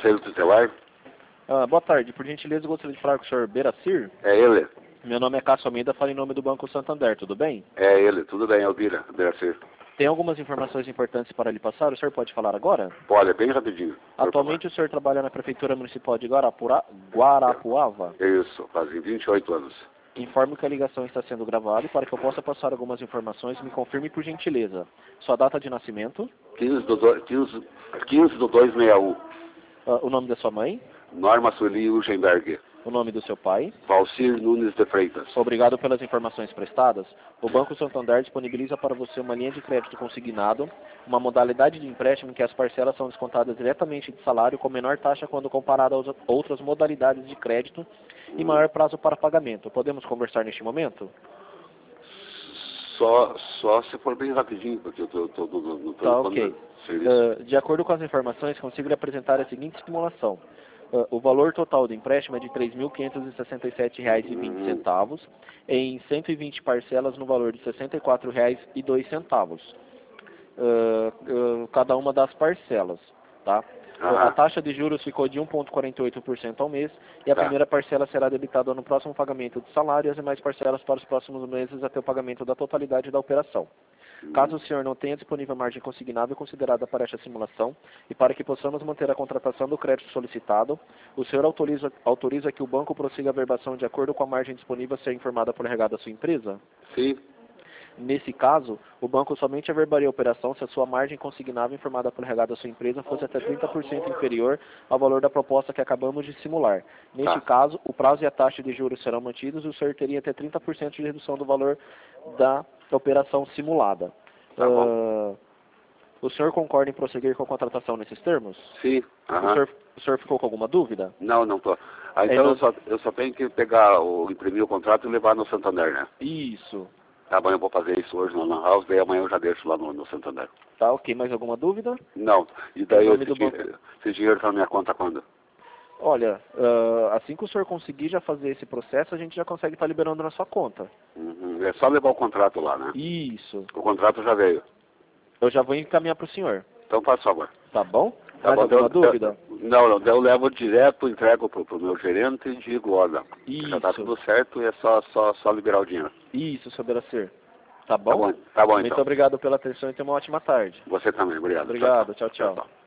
Conselho Tutelar? Boa tarde, por gentileza eu gostaria de falar com o senhor Beracir. É ele? Meu nome é Cássio Almeida, falo em nome do Banco Santander, tudo bem? É ele, tudo bem, Albira, Beracir. Tem algumas informações importantes para lhe passar, o senhor pode falar agora? Pode, é bem rapidinho. Atualmente o senhor trabalha na Prefeitura Municipal de Guarapuava? Isso, fazem 28 anos. Informo que a ligação está sendo gravada e para que eu possa passar algumas informações, me confirme por gentileza. Sua data de nascimento? 15/2/61. O nome da sua mãe? Norma Sueli Urgenberg. O nome do seu pai? Valcir Nunes de Freitas. Obrigado pelas informações prestadas. O Banco Santander disponibiliza para você uma linha de crédito consignado, uma modalidade de empréstimo em que as parcelas são descontadas diretamente de salário com menor taxa quando comparada às outras modalidades de crédito e maior prazo para pagamento. Podemos conversar neste momento? Só se for bem rapidinho, porque eu estou no Tá, ok. De acordo com as informações, consigo lhe apresentar a seguinte simulação. O valor total do empréstimo é de R$ 3.567,20 em 120 parcelas no valor de R$ 64,02. Cada uma das parcelas, tá? A taxa de juros ficou de 1,48% ao mês e a primeira parcela será debitada no próximo pagamento de salário e as demais parcelas para os próximos meses até o pagamento da totalidade da operação. Caso o senhor não tenha disponível margem consignável considerada para esta simulação e para que possamos manter a contratação do crédito solicitado, o senhor autoriza que o banco prossiga a verbação de acordo com a margem disponível a ser informada por regado à sua empresa? Sim. Nesse caso, o banco somente averbaria a operação se a sua margem consignável informada por regado à sua empresa fosse até 30% inferior ao valor da proposta que acabamos de simular. Neste caso, o prazo e a taxa de juros serão mantidos e o senhor teria até 30% de redução do valor da operação simulada. Tá bom. O senhor concorda em prosseguir com a contratação nesses termos? Sim. O senhor ficou com alguma dúvida? Não tô. Então eu só tenho que imprimir o contrato e levar no Santander, né? Isso. Tá bom, eu vou fazer isso hoje no House, daí amanhã eu já deixo lá no Santander. Tá, ok. Mais alguma dúvida? Não. E daí esse dinheiro tá na minha conta quando? Olha, assim que o senhor conseguir já fazer esse processo, a gente já consegue estar liberando na sua conta. É só levar o contrato lá, né? Isso. O contrato já veio. Eu já vou encaminhar para o senhor. Então faz favor. Tá bom? Tá Mais bom, alguma dúvida? Não, eu levo direto, entrego pro meu gerente e digo, olha, já tá tudo certo e é só liberar o dinheiro. Isso, seu Beracir. Tá bom? Tá bom então. Muito obrigado pela atenção e tenha uma ótima tarde. Você também, obrigado. Obrigado, tchau.